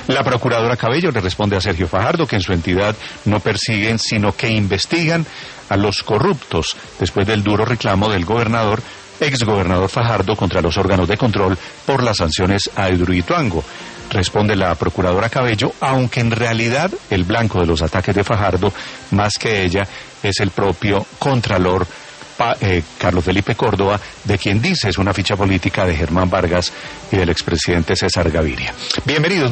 La procuradora Cabello le responde a Sergio Fajardo que en su entidad no persiguen, sino que investigan a los corruptos, después del duro reclamo del exgobernador Fajardo contra los órganos de control por las sanciones a Hidroituango. Responde la procuradora Cabello, aunque en realidad el blanco de los ataques de Fajardo, más que ella, es el propio contralor Carlos Felipe Córdoba, de quien dice es una ficha política de Germán Vargas y del expresidente César Gaviria. Bienvenidos.